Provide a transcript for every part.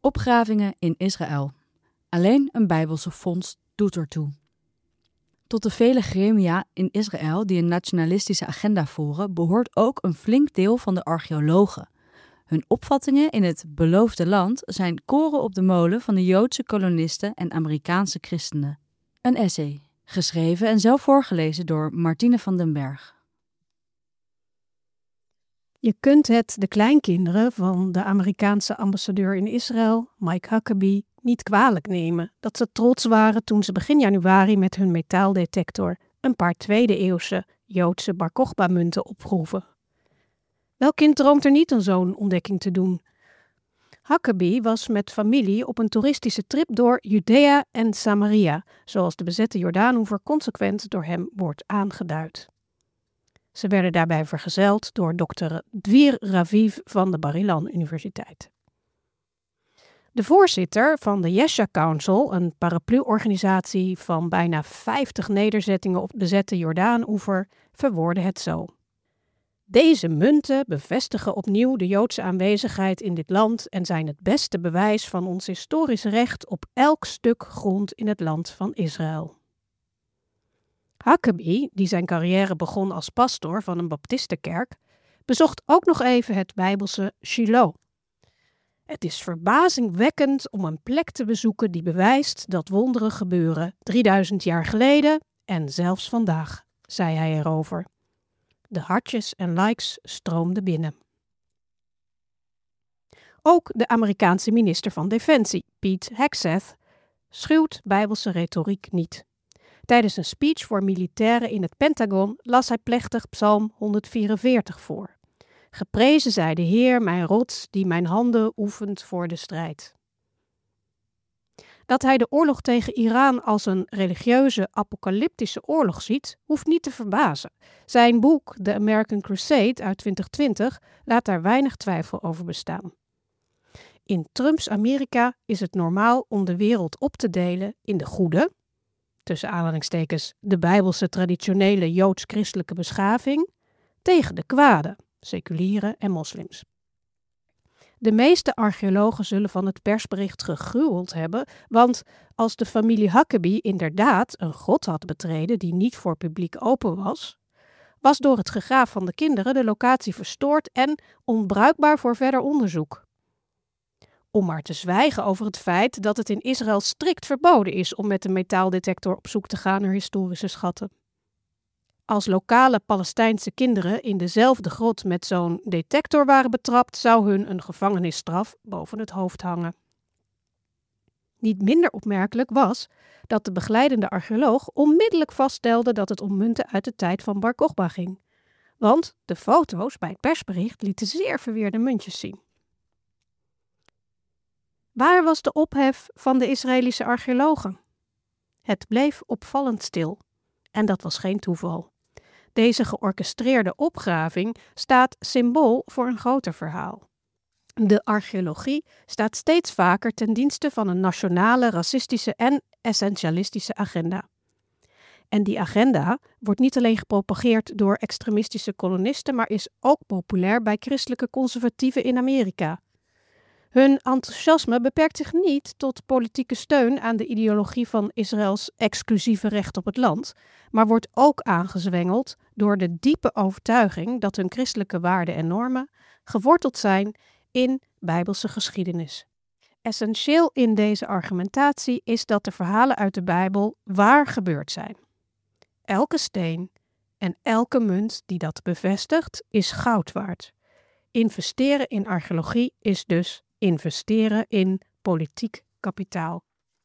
Opgravingen in Israël. Alleen een Bijbelse vondst doet ertoe. Tot de vele gremia in Israël die een nationalistische agenda voeren, behoort ook een flink deel van de archeologen. Hun opvattingen in het beloofde land zijn koren op de molen van de Joodse kolonisten en Amerikaanse christenen. Een essay, geschreven en zelf voorgelezen door Martine van den Berg. Je kunt het de kleinkinderen van de Amerikaanse ambassadeur in Israël, Mike Huckabee, niet kwalijk nemen dat ze trots waren toen ze begin januari met hun metaaldetector een paar tweede-eeuwse Joodse Bar Kochba munten opgroeven. Welk kind droomt er niet aan zo'n ontdekking te doen? Huckabee was met familie op een toeristische trip door Judea en Samaria, zoals de bezette Jordaanoever consequent door hem wordt aangeduid. Ze werden daarbij vergezeld door dokter Dvir Raviv van de Bar Ilan Universiteit. De voorzitter van de Yesha Council, een paraplu-organisatie van bijna 50 nederzettingen op de bezette Jordaanoever, verwoordde het zo. Deze munten bevestigen opnieuw de Joodse aanwezigheid in dit land en zijn het beste bewijs van ons historisch recht op elk stuk grond in het land van Israël. Huckabee, die zijn carrière begon als pastor van een baptistenkerk, bezocht ook nog even het Bijbelse Shiloh. Het is verbazingwekkend om een plek te bezoeken die bewijst dat wonderen gebeuren 3000 jaar geleden en zelfs vandaag, zei hij erover. De hartjes en likes stroomden binnen. Ook de Amerikaanse minister van Defensie, Pete Hegseth, schuwt Bijbelse retoriek niet. Tijdens een speech voor militairen in het Pentagon las hij plechtig Psalm 144 voor. Geprezen zij de Heer, mijn rots, die mijn handen oefent voor de strijd. Dat hij de oorlog tegen Iran als een religieuze, apocalyptische oorlog ziet, hoeft niet te verbazen. Zijn boek The American Crusade uit 2020 laat daar weinig twijfel over bestaan. In Trumps Amerika is het normaal om de wereld op te delen in de goede, tussen aanhalingstekens de Bijbelse traditionele joods-christelijke beschaving, tegen de kwade, seculieren en moslims. De meeste archeologen zullen van het persbericht gegruweld hebben, want als de familie Huckabee inderdaad een grot had betreden die niet voor publiek open was, was door het gegraaf van de kinderen de locatie verstoord en onbruikbaar voor verder onderzoek. Om maar te zwijgen over het feit dat het in Israël strikt verboden is om met een metaaldetector op zoek te gaan naar historische schatten. Als lokale Palestijnse kinderen in dezelfde grot met zo'n detector waren betrapt, zou hun een gevangenisstraf boven het hoofd hangen. Niet minder opmerkelijk was dat de begeleidende archeoloog onmiddellijk vaststelde dat het om munten uit de tijd van Bar Kochba ging. Want de foto's bij het persbericht lieten zeer verweerde muntjes zien. Waar was de ophef van de Israëlische archeologen? Het bleef opvallend stil. En dat was geen toeval. Deze georchestreerde opgraving staat symbool voor een groter verhaal. De archeologie staat steeds vaker ten dienste van een nationale, racistische en essentialistische agenda. En die agenda wordt niet alleen gepropageerd door extremistische kolonisten, maar is ook populair bij christelijke conservatieven in Amerika. Hun enthousiasme beperkt zich niet tot politieke steun aan de ideologie van Israëls exclusieve recht op het land, maar wordt ook aangezwengeld door de diepe overtuiging dat hun christelijke waarden en normen geworteld zijn in Bijbelse geschiedenis. Essentieel in deze argumentatie is dat de verhalen uit de Bijbel waar gebeurd zijn. Elke steen en elke munt die dat bevestigt is goud waard. Investeren in archeologie is dus investeren in politiek kapitaal.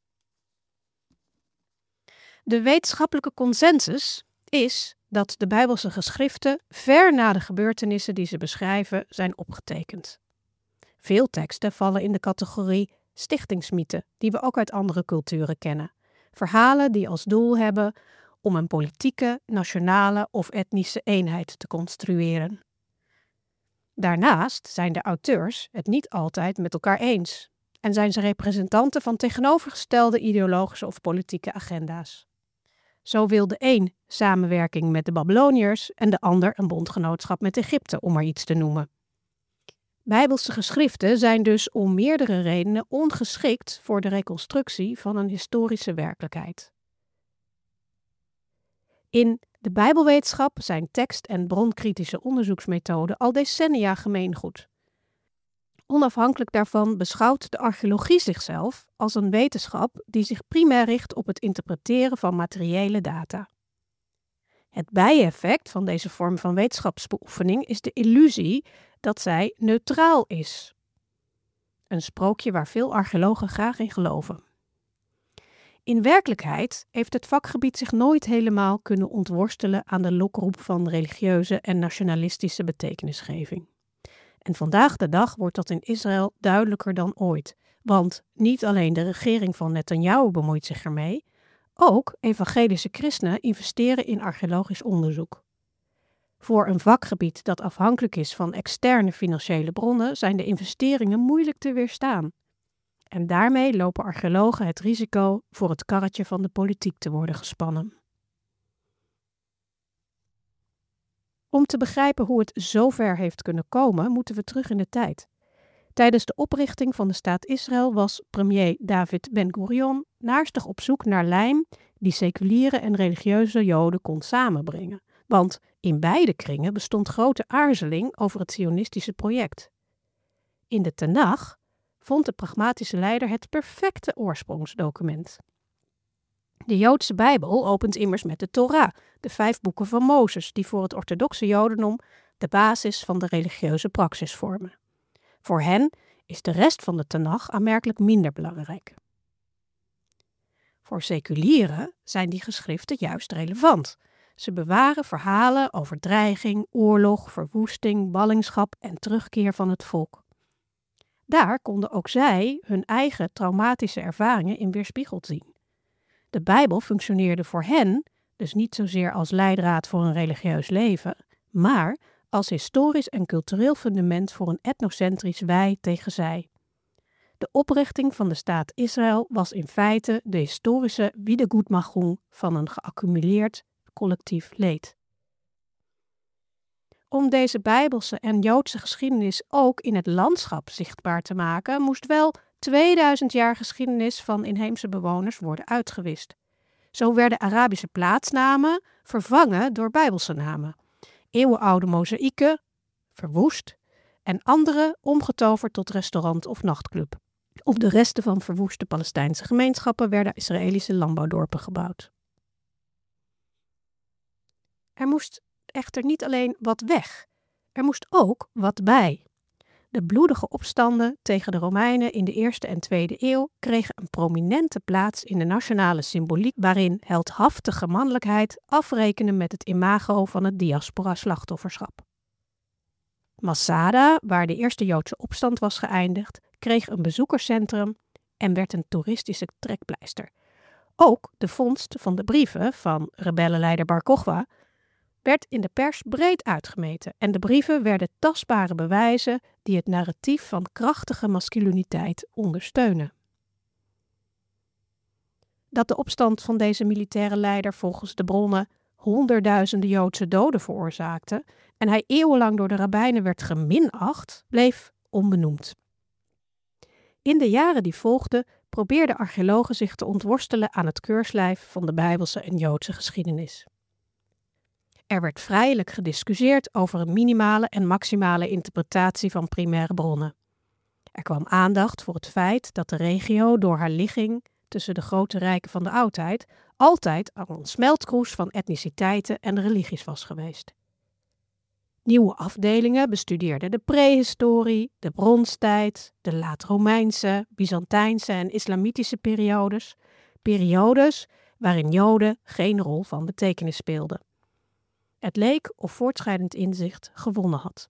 De wetenschappelijke consensus is dat de Bijbelse geschriften ver na de gebeurtenissen die ze beschrijven zijn opgetekend. Veel teksten vallen in de categorie stichtingsmythen, die we ook uit andere culturen kennen. Verhalen die als doel hebben om een politieke, nationale of etnische eenheid te construeren. Daarnaast zijn de auteurs het niet altijd met elkaar eens en zijn ze representanten van tegenovergestelde ideologische of politieke agenda's. Zo wil de een samenwerking met de Babyloniërs en de ander een bondgenootschap met Egypte, om maar iets te noemen. Bijbelse geschriften zijn dus om meerdere redenen ongeschikt voor de reconstructie van een historische werkelijkheid. In de Bijbelwetenschap zijn tekst- en bronkritische onderzoeksmethoden al decennia gemeengoed. Onafhankelijk daarvan beschouwt de archeologie zichzelf als een wetenschap die zich primair richt op het interpreteren van materiële data. Het bijeffect van deze vorm van wetenschapsbeoefening is de illusie dat zij neutraal is. Een sprookje waar veel archeologen graag in geloven. In werkelijkheid heeft het vakgebied zich nooit helemaal kunnen ontworstelen aan de lokroep van religieuze en nationalistische betekenisgeving. En vandaag de dag wordt dat in Israël duidelijker dan ooit, want niet alleen de regering van Netanyahu bemoeit zich ermee, ook evangelische christenen investeren in archeologisch onderzoek. Voor een vakgebied dat afhankelijk is van externe financiële bronnen zijn de investeringen moeilijk te weerstaan. En daarmee lopen archeologen het risico voor het karretje van de politiek te worden gespannen. Om te begrijpen hoe het zover heeft kunnen komen, moeten we terug in de tijd. Tijdens de oprichting van de staat Israël was premier David Ben-Gurion naarstig op zoek naar lijm die seculiere en religieuze Joden kon samenbrengen. Want in beide kringen bestond grote aarzeling over het sionistische project. In de Tenach vond de pragmatische leider het perfecte oorsprongsdocument. De Joodse Bijbel opent immers met de Torah, de 5 boeken van Mozes, die voor het orthodoxe Jodendom de basis van de religieuze praxis vormen. Voor hen is de rest van de Tenach aanmerkelijk minder belangrijk. Voor seculieren zijn die geschriften juist relevant. Ze bewaren verhalen over dreiging, oorlog, verwoesting, ballingschap en terugkeer van het volk. Daar konden ook zij hun eigen traumatische ervaringen in weerspiegeld zien. De Bijbel functioneerde voor hen dus niet zozeer als leidraad voor een religieus leven, maar als historisch en cultureel fundament voor een etnocentrisch wij tegen zij. De oprichting van de staat Israël was in feite de historische wiedergutmachung van een geaccumuleerd collectief leed. Om deze Bijbelse en Joodse geschiedenis ook in het landschap zichtbaar te maken, moest wel 2000 jaar geschiedenis van inheemse bewoners worden uitgewist. Zo werden Arabische plaatsnamen vervangen door Bijbelse namen. Eeuwenoude mozaïeken verwoest en andere omgetoverd tot restaurant of nachtclub. Op de resten van verwoeste Palestijnse gemeenschappen werden Israëlische landbouwdorpen gebouwd. Er moest echter niet alleen wat weg, er moest ook wat bij. De bloedige opstanden tegen de Romeinen in de 1e en 2e eeuw kregen een prominente plaats in de nationale symboliek waarin heldhaftige mannelijkheid afrekende met het imago van het diaspora-slachtofferschap. Masada, waar de eerste Joodse opstand was geëindigd, kreeg een bezoekerscentrum en werd een toeristische trekpleister. Ook de vondst van de brieven van rebellenleider Bar Kokhba werd in de pers breed uitgemeten en de brieven werden tastbare bewijzen die het narratief van krachtige masculiniteit ondersteunen. Dat de opstand van deze militaire leider volgens de bronnen honderdduizenden Joodse doden veroorzaakte en hij eeuwenlang door de rabbijnen werd geminacht, bleef onbenoemd. In de jaren die volgden probeerden archeologen zich te ontworstelen aan het keurslijf van de Bijbelse en Joodse geschiedenis. Er werd vrijelijk gediscussieerd over een minimale en maximale interpretatie van primaire bronnen. Er kwam aandacht voor het feit dat de regio door haar ligging tussen de grote rijken van de oudheid altijd al een smeltkroes van etniciteiten en religies was geweest. Nieuwe afdelingen bestudeerden de prehistorie, de bronstijd, de laat-Romeinse, Byzantijnse en islamitische periodes, periodes waarin Joden geen rol van betekenis speelden. Het leek of voortschrijdend inzicht gewonnen had.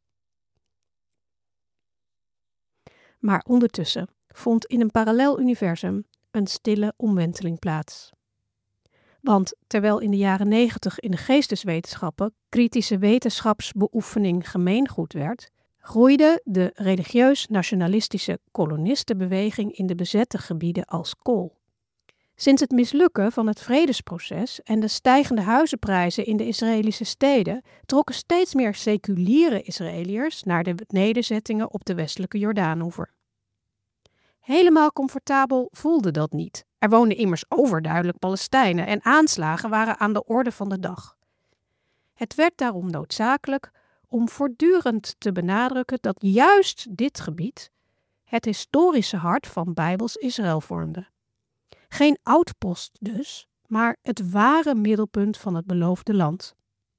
Maar ondertussen vond in een parallel universum een stille omwenteling plaats. Want terwijl in de jaren 90 in de geesteswetenschappen kritische wetenschapsbeoefening gemeengoed werd, groeide de religieus-nationalistische kolonistenbeweging in de bezette gebieden als kool. Sinds het mislukken van het vredesproces en de stijgende huizenprijzen in de Israëlische steden trokken steeds meer seculiere Israëliërs naar de nederzettingen op de westelijke Jordaanoever. Helemaal comfortabel voelde dat niet. Er woonden immers overduidelijk Palestijnen en aanslagen waren aan de orde van de dag. Het werd daarom noodzakelijk om voortdurend te benadrukken dat juist dit gebied het historische hart van Bijbels Israël vormde. Geen outpost dus, maar het ware middelpunt van het beloofde land.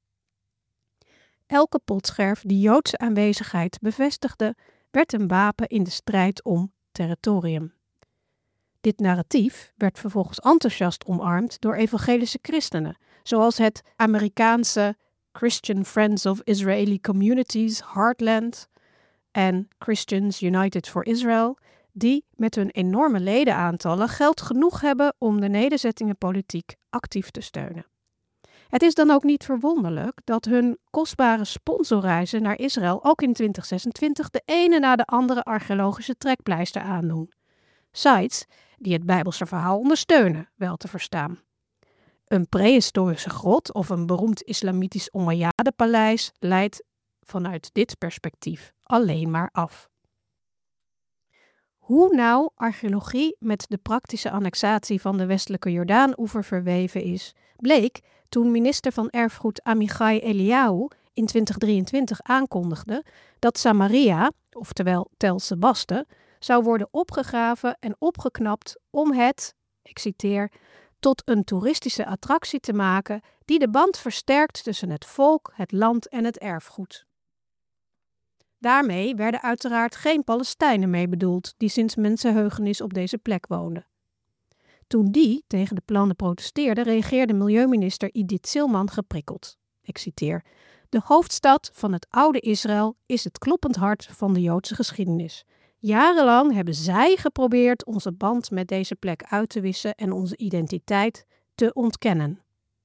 Elke potscherf die Joodse aanwezigheid bevestigde, werd een wapen in de strijd om territorium. Dit narratief werd vervolgens enthousiast omarmd door evangelische christenen, zoals het Amerikaanse Christian Friends of Israeli Communities Heartland en Christians United for Israel, die met hun enorme ledenaantallen geld genoeg hebben om de nederzettingenpolitiek actief te steunen. Het is dan ook niet verwonderlijk dat hun kostbare sponsorreizen naar Israël ook in 2026 de ene na de andere archeologische trekpleister aandoen. Sites die het Bijbelse verhaal ondersteunen, wel te verstaan. Een prehistorische grot of een beroemd islamitisch Umayyadepaleis leidt vanuit dit perspectief alleen maar af. Hoe nauw archeologie met de praktische annexatie van de westelijke Jordaanoever verweven is, bleek toen minister van Erfgoed Amichai Eliyahu in 2023 aankondigde dat Samaria, oftewel Tel Sebaste, zou worden opgegraven en opgeknapt om het, ik citeer, tot een toeristische attractie te maken die de band versterkt tussen het volk, het land en het erfgoed. Daarmee werden uiteraard geen Palestijnen mee bedoeld die sinds mensenheugenis op deze plek woonden. Toen die tegen de plannen protesteerde, reageerde milieuminister Idit Silman geprikkeld. Ik citeer: "De hoofdstad van het oude Israël is het kloppend hart van de Joodse geschiedenis. Jarenlang hebben zij geprobeerd onze band met deze plek uit te wissen en onze identiteit te ontkennen."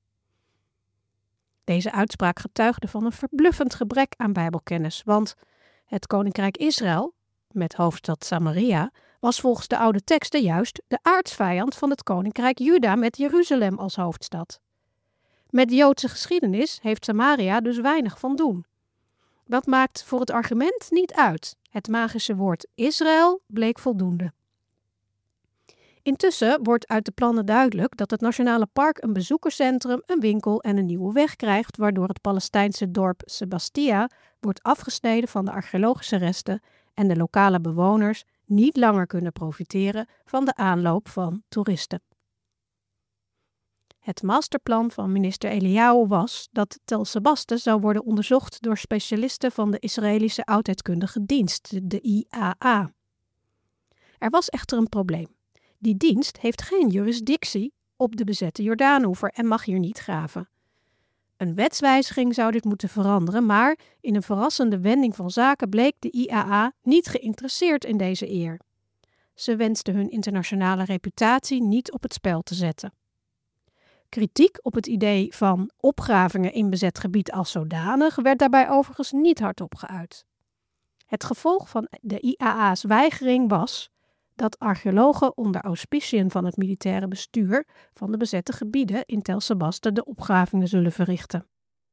Deze uitspraak getuigde van een verbluffend gebrek aan Bijbelkennis, want het Koninkrijk Israël, met hoofdstad Samaria, was volgens de oude teksten juist de aartsvijand van het Koninkrijk Juda met Jeruzalem als hoofdstad. Met de Joodse geschiedenis heeft Samaria dus weinig van doen. Dat maakt voor het argument niet uit. Het magische woord Israël bleek voldoende. Intussen wordt uit de plannen duidelijk dat het Nationale Park een bezoekerscentrum, een winkel en een nieuwe weg krijgt, waardoor het Palestijnse dorp Sebastia wordt afgesneden van de archeologische resten en de lokale bewoners niet langer kunnen profiteren van de aanloop van toeristen. Het masterplan van minister Eliyahu was dat Tel Sebaste zou worden onderzocht door specialisten van de Israëlische Oudheidkundige Dienst, de IAA. Er was echter een probleem. Die dienst heeft geen jurisdictie op de bezette Jordaanoever en mag hier niet graven. Een wetswijziging zou dit moeten veranderen, maar in een verrassende wending van zaken bleek de IAA niet geïnteresseerd in deze eer. Ze wensten hun internationale reputatie niet op het spel te zetten. Kritiek op het idee van opgravingen in bezet gebied als zodanig werd daarbij overigens niet hardop geuit. Het gevolg van de IAA's weigering was dat archeologen onder auspiciën van het militaire bestuur van de bezette gebieden in Tel Sebaste de opgravingen zullen verrichten.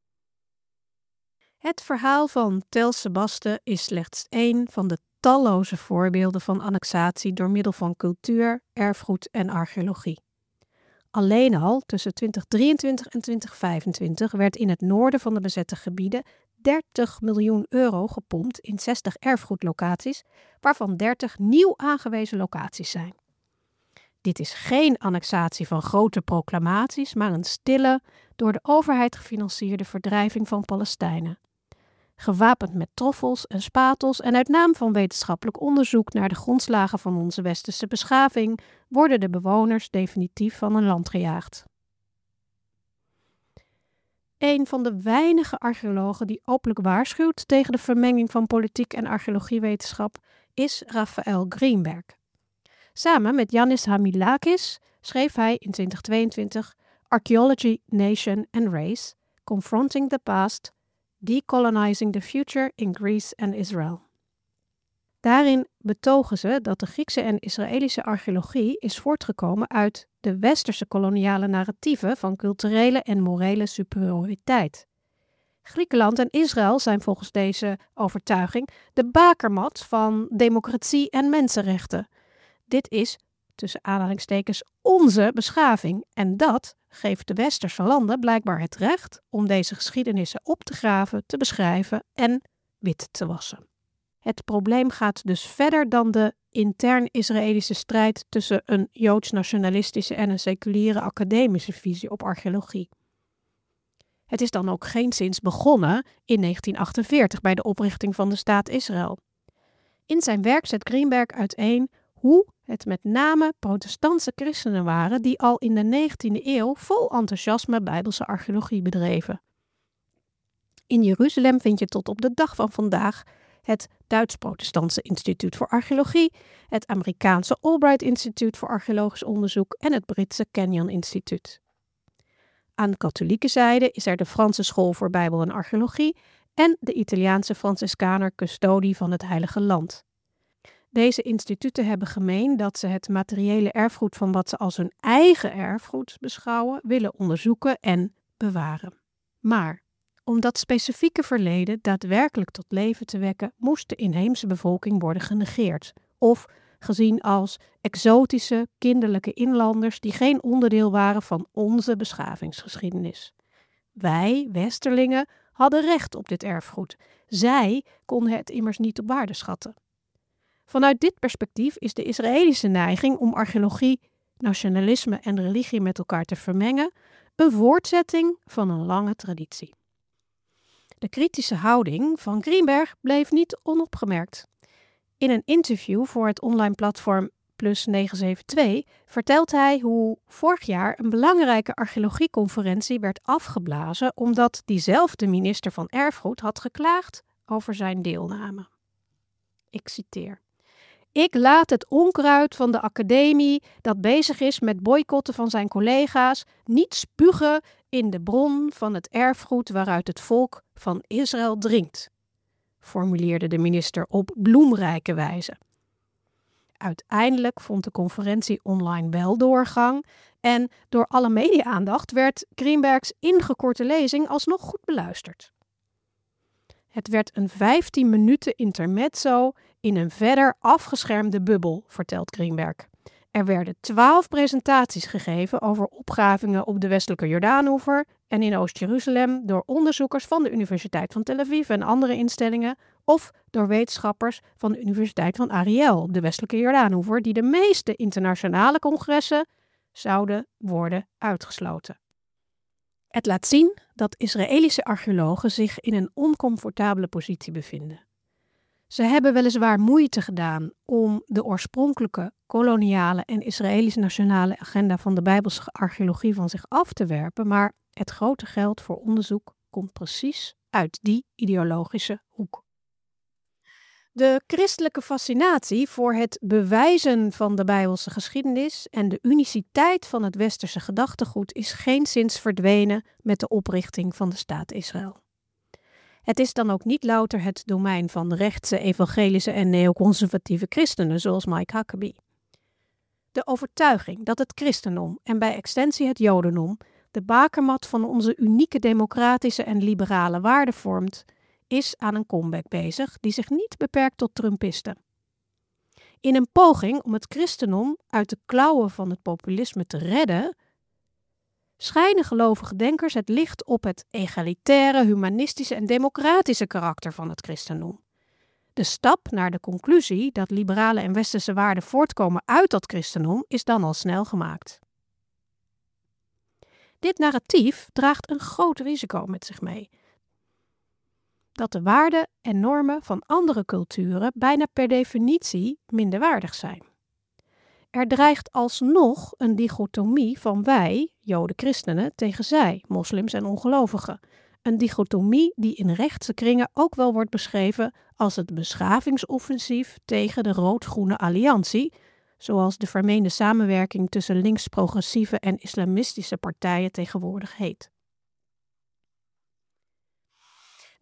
Het verhaal van Tel Sebaste is slechts één van de talloze voorbeelden van annexatie door middel van cultuur, erfgoed en archeologie. Alleen al tussen 2023 en 2025 werd in het noorden van de bezette gebieden 30 miljoen euro gepompt in 60 erfgoedlocaties, waarvan 30 nieuw aangewezen locaties zijn. Dit is geen annexatie van grote proclamaties, maar een stille, door de overheid gefinancierde verdrijving van Palestijnen. Gewapend met troffels en spatels en uit naam van wetenschappelijk onderzoek naar de grondslagen van onze westerse beschaving worden de bewoners definitief van hun land gejaagd. Een van de weinige archeologen die openlijk waarschuwt tegen de vermenging van politiek en archeologiewetenschap is Raphael Greenberg. Samen met Yannis Hamilakis schreef hij in 2022 Archaeology, Nation and Race, Confronting the Past, Decolonizing the Future in Greece and Israel. Daarin betogen ze dat de Griekse en Israëlische archeologie is voortgekomen uit de westerse koloniale narratieven van culturele en morele superioriteit. Griekenland en Israël zijn volgens deze overtuiging de bakermat van democratie en mensenrechten. Dit is, tussen aanhalingstekens, onze beschaving en dat geeft de westerse landen blijkbaar het recht om deze geschiedenissen op te graven, te beschrijven en wit te wassen. Het probleem gaat dus verder dan de intern Israëlische strijd tussen een joods-nationalistische en een seculiere academische visie op archeologie. Het is dan ook geenszins begonnen in 1948 bij de oprichting van de staat Israël. In zijn werk zet Greenberg uiteen hoe het met name protestantse christenen waren die al in de 19e eeuw vol enthousiasme Bijbelse archeologie bedreven. In Jeruzalem vind je tot op de dag van vandaag het Duits-Protestantse Instituut voor Archeologie, het Amerikaanse Albright Instituut voor Archeologisch Onderzoek en het Britse Kenyon Instituut. Aan de katholieke zijde is er de Franse School voor Bijbel en Archeologie en de Italiaanse Franciscaner Custodie van het Heilige Land. Deze instituten hebben gemeen dat ze het materiële erfgoed van wat ze als hun eigen erfgoed beschouwen, willen onderzoeken en bewaren. Maar om dat specifieke verleden daadwerkelijk tot leven te wekken, moest de inheemse bevolking worden genegeerd of gezien als exotische, kinderlijke inlanders die geen onderdeel waren van onze beschavingsgeschiedenis. Wij, Westerlingen, hadden recht op dit erfgoed. Zij konden het immers niet op waarde schatten. Vanuit dit perspectief is de Israëlische neiging om archeologie, nationalisme en religie met elkaar te vermengen een voortzetting van een lange traditie. De kritische houding van Greenberg bleef niet onopgemerkt. In een interview voor het online platform Plus 972 vertelt hij hoe vorig jaar een belangrijke archeologieconferentie werd afgeblazen omdat diezelfde minister van Erfgoed had geklaagd over zijn deelname. Ik citeer: "Ik laat het onkruid van de academie dat bezig is met boycotten van zijn collega's niet spugen in de bron van het erfgoed waaruit het volk van Israël drinkt," formuleerde de minister op bloemrijke wijze. Uiteindelijk vond de conferentie online wel doorgang en door alle media-aandacht werd Greenbergs ingekorte lezing alsnog goed beluisterd. Het werd een 15 minuten intermezzo in een verder afgeschermde bubbel, vertelt Greenberg. Er werden 12 presentaties gegeven over opgravingen op de westelijke Jordaanoever en in Oost-Jeruzalem door onderzoekers van de Universiteit van Tel Aviv en andere instellingen of door wetenschappers van de Universiteit van Ariel op de westelijke Jordaanoever die de meeste internationale congressen zouden worden uitgesloten. Het laat zien dat Israëlische archeologen zich in een oncomfortabele positie bevinden. Ze hebben weliswaar moeite gedaan om de oorspronkelijke koloniale en Israëlisch-nationale agenda van de Bijbelse archeologie van zich af te werpen, maar het grote geld voor onderzoek komt precies uit die ideologische hoek. De christelijke fascinatie voor het bewijzen van de Bijbelse geschiedenis en de uniciteit van het westerse gedachtegoed is geenszins verdwenen met de oprichting van de staat Israël. Het is dan ook niet louter het domein van rechtse, evangelische en neoconservatieve christenen zoals Mike Huckabee. De overtuiging dat het christendom en bij extensie het jodendom de bakermat van onze unieke democratische en liberale waarden vormt, is aan een comeback bezig die zich niet beperkt tot Trumpisten. In een poging om het christendom uit de klauwen van het populisme te redden, schijnen gelovige denkers het licht op het egalitaire, humanistische en democratische karakter van het christendom. De stap naar de conclusie dat liberale en westerse waarden voortkomen uit dat christendom is dan al snel gemaakt. Dit narratief draagt een groot risico met zich mee. Dat de waarden en normen van andere culturen bijna per definitie minderwaardig zijn. Er dreigt alsnog een dichotomie van wij, Joden-christenen, tegen zij, moslims en ongelovigen. Een dichotomie die in rechtse kringen ook wel wordt beschreven als het beschavingsoffensief tegen de rood-groene alliantie, zoals de vermeende samenwerking tussen links-progressieve en islamistische partijen tegenwoordig heet.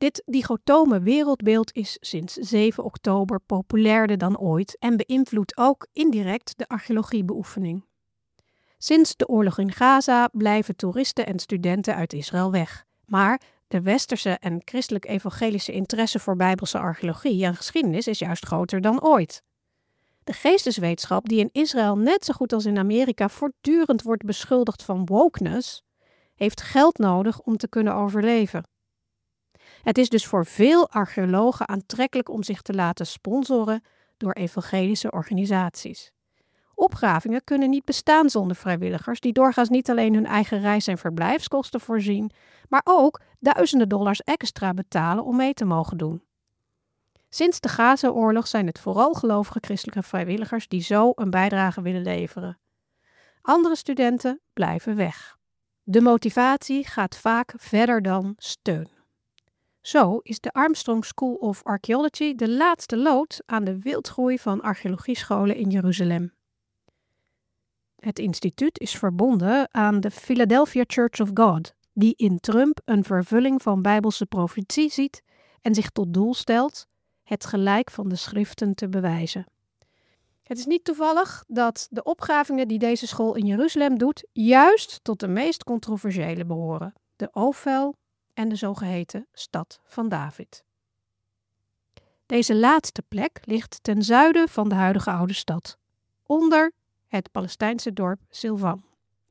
Dit dichotome wereldbeeld is sinds 7 oktober populairder dan ooit en beïnvloedt ook indirect de archeologiebeoefening. Sinds de oorlog in Gaza blijven toeristen en studenten uit Israël weg. Maar de westerse en christelijk-evangelische interesse voor Bijbelse archeologie en geschiedenis is juist groter dan ooit. De geesteswetenschap, die in Israël net zo goed als in Amerika voortdurend wordt beschuldigd van wokeness, heeft geld nodig om te kunnen overleven. Het is dus voor veel archeologen aantrekkelijk om zich te laten sponsoren door evangelische organisaties. Opgravingen kunnen niet bestaan zonder vrijwilligers die doorgaans niet alleen hun eigen reis- en verblijfskosten voorzien, maar ook duizenden dollars extra betalen om mee te mogen doen. Sinds de Gaza-oorlog zijn het vooral gelovige christelijke vrijwilligers die zo een bijdrage willen leveren. Andere studenten blijven weg. De motivatie gaat vaak verder dan steun. Zo is de Armstrong School of Archaeology de laatste lood aan de wildgroei van archeologiescholen in Jeruzalem. Het instituut is verbonden aan de Philadelphia Church of God, die in Trump een vervulling van Bijbelse profetie ziet en zich tot doel stelt het gelijk van de schriften te bewijzen. Het is niet toevallig dat de opgravingen die deze school in Jeruzalem doet juist tot de meest controversiële behoren, de Ofel en de zogeheten Stad van David. Deze laatste plek ligt ten zuiden van de huidige oude stad, onder het Palestijnse dorp Silvan.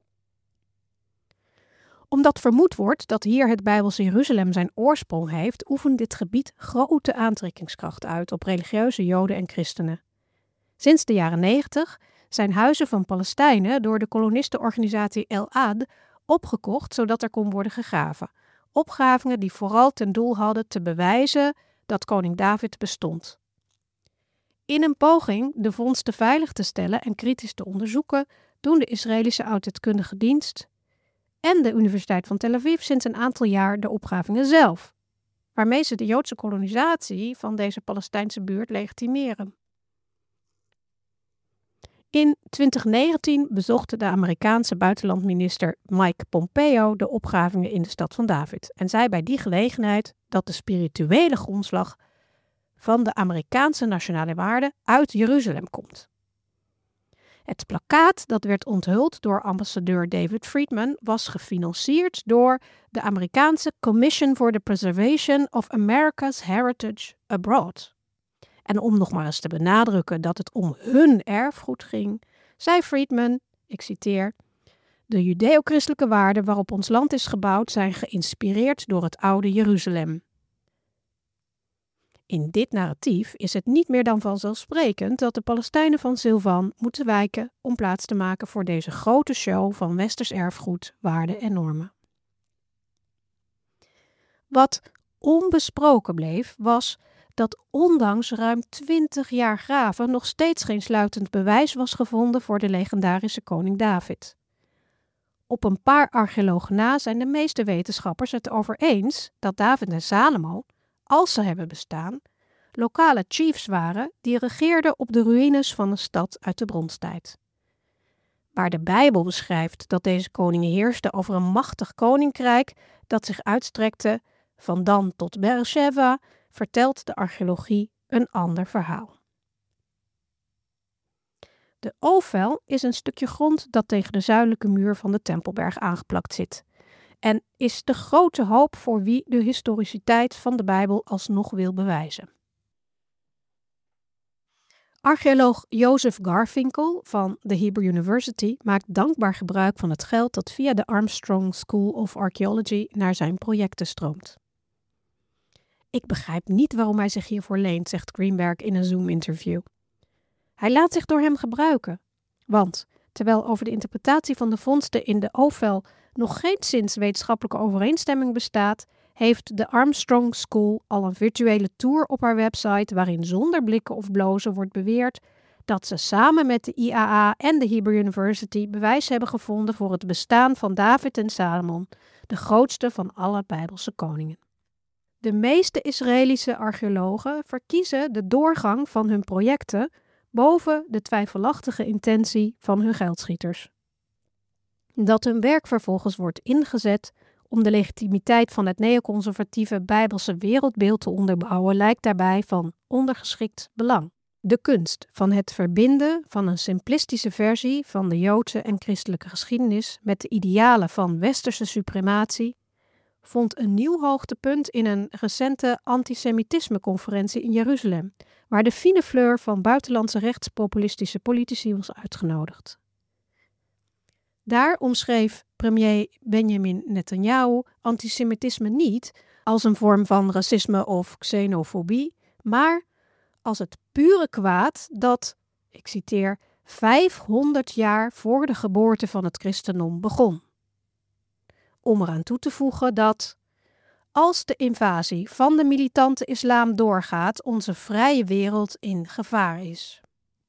Omdat vermoed wordt dat hier het Bijbelse Jeruzalem zijn oorsprong heeft, oefent dit gebied grote aantrekkingskracht uit op religieuze Joden en christenen. Sinds de jaren 90 zijn huizen van Palestijnen door de kolonistenorganisatie El-Ad opgekocht zodat er kon worden gegraven. Opgravingen die vooral ten doel hadden te bewijzen dat koning David bestond. In een poging de vondsten veilig te stellen en kritisch te onderzoeken, doen de Israëlische oudheidkundige dienst en de Universiteit van Tel Aviv sinds een aantal jaar de opgravingen zelf, waarmee ze de Joodse kolonisatie van deze Palestijnse buurt legitimeren. In 2019 bezocht de Amerikaanse buitenlandminister Mike Pompeo de opgravingen in de stad van David en zei bij die gelegenheid dat de spirituele grondslag van de Amerikaanse nationale waarden uit Jeruzalem komt. Het plakkaat dat werd onthuld door ambassadeur David Friedman was gefinancierd door de Amerikaanse Commission for the Preservation of America's Heritage Abroad. En om nog maar eens te benadrukken dat het om hun erfgoed ging, zei Friedman, ik citeer, de judeo-christelijke waarden waarop ons land is gebouwd zijn geïnspireerd door het oude Jeruzalem. In dit narratief is het niet meer dan vanzelfsprekend dat de Palestijnen van Silvan moeten wijken om plaats te maken voor deze grote show van westers erfgoed, waarden en normen. Wat onbesproken bleef, was dat ondanks ruim 20 jaar graven nog steeds geen sluitend bewijs was gevonden voor de legendarische koning David. Op een paar archeologen na zijn de meeste wetenschappers het erover eens dat David en Salomo, als ze hebben bestaan, lokale chiefs waren die regeerden op de ruïnes van een stad uit de bronstijd. Waar de Bijbel beschrijft dat deze koningen heersten over een machtig koninkrijk dat zich uitstrekte van Dan tot Beersheva, vertelt de archeologie een ander verhaal. De Ofel is een stukje grond dat tegen de zuidelijke muur van de Tempelberg aangeplakt zit en is de grote hoop voor wie de historiciteit van de Bijbel alsnog wil bewijzen. Archeoloog Joseph Garfinkel van de Hebrew University maakt dankbaar gebruik van het geld dat via de Armstrong School of Archaeology naar zijn projecten stroomt. Ik begrijp niet waarom hij zich hiervoor leent, zegt Greenberg in een Zoom-interview. Hij laat zich door hem gebruiken. Want, terwijl over de interpretatie van de vondsten in de Ofel nog geenszins wetenschappelijke overeenstemming bestaat, heeft de Armstrong School al een virtuele tour op haar website waarin zonder blikken of blozen wordt beweerd dat ze samen met de IAA en de Hebrew University bewijs hebben gevonden voor het bestaan van David en Salomon, de grootste van alle Bijbelse koningen. De meeste Israëlische archeologen verkiezen de doorgang van hun projecten boven de twijfelachtige intentie van hun geldschieters. Dat hun werk vervolgens wordt ingezet om de legitimiteit van het neoconservatieve Bijbelse wereldbeeld te onderbouwen lijkt daarbij van ondergeschikt belang. De kunst van het verbinden van een simplistische versie van de Joodse en christelijke geschiedenis met de idealen van westerse suprematie vond een nieuw hoogtepunt in een recente antisemitisme-conferentie in Jeruzalem, waar de fine fleur van buitenlandse rechtspopulistische politici was uitgenodigd. Daar omschreef premier Benjamin Netanyahu antisemitisme niet als een vorm van racisme of xenofobie, maar als het pure kwaad dat, ik citeer, 500 jaar voor de geboorte van het christendom begon. Om eraan toe te voegen dat, als de invasie van de militante islam doorgaat, onze vrije wereld in gevaar is.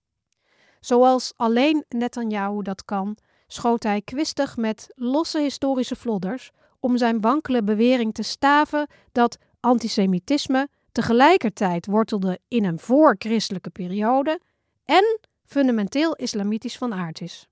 Zoals alleen Netanyahu dat kan, schoot hij kwistig met losse historische flodders om zijn wankele bewering te staven dat antisemitisme tegelijkertijd wortelde in een voor-christelijke periode en fundamenteel islamitisch van aard is.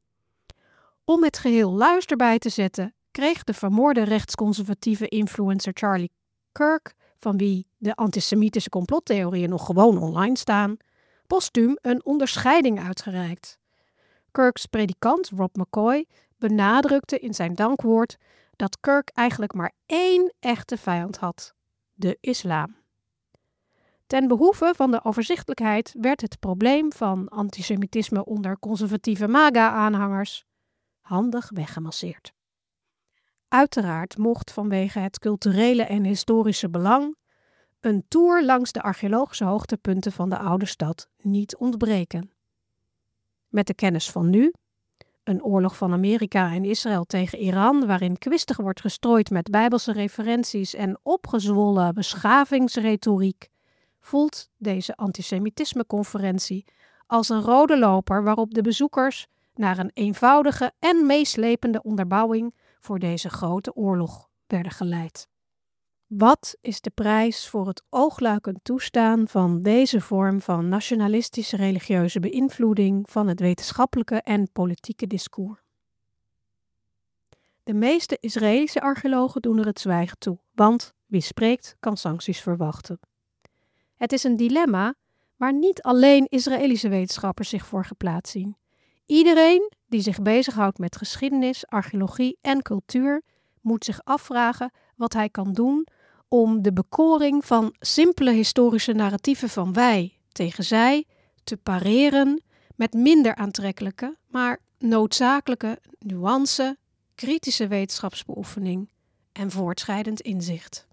Om het geheel luister erbij te zetten, kreeg de vermoorde rechtsconservatieve influencer Charlie Kirk, van wie de antisemitische complottheorieën nog gewoon online staan, postuum een onderscheiding uitgereikt. Kirks predikant Rob McCoy benadrukte in zijn dankwoord dat Kirk eigenlijk maar één echte vijand had: de islam. Ten behoeve van de overzichtelijkheid werd het probleem van antisemitisme onder conservatieve MAGA-aanhangers handig weggemasseerd. Uiteraard mocht vanwege het culturele en historische belang een tour langs de archeologische hoogtepunten van de oude stad niet ontbreken. Met de kennis van nu, een oorlog van Amerika en Israël tegen Iran, waarin kwistig wordt gestrooid met bijbelse referenties en opgezwollen beschavingsretoriek, voelt deze antisemitisme-conferentie als een rode loper waarop de bezoekers naar een eenvoudige en meeslepende onderbouwing voor deze grote oorlog werden geleid. Wat is de prijs voor het oogluikend toestaan van deze vorm van nationalistische religieuze beïnvloeding van het wetenschappelijke en politieke discours? De meeste Israëlische archeologen doen er het zwijgen toe, want wie spreekt kan sancties verwachten. Het is een dilemma waar niet alleen Israëlische wetenschappers zich voor geplaatst zien. Iedereen die zich bezighoudt met geschiedenis, archeologie en cultuur moet zich afvragen wat hij kan doen om de bekoring van simpele historische narratieven van wij tegen zij te pareren met minder aantrekkelijke, maar noodzakelijke nuance, kritische wetenschapsbeoefening en voortschrijdend inzicht.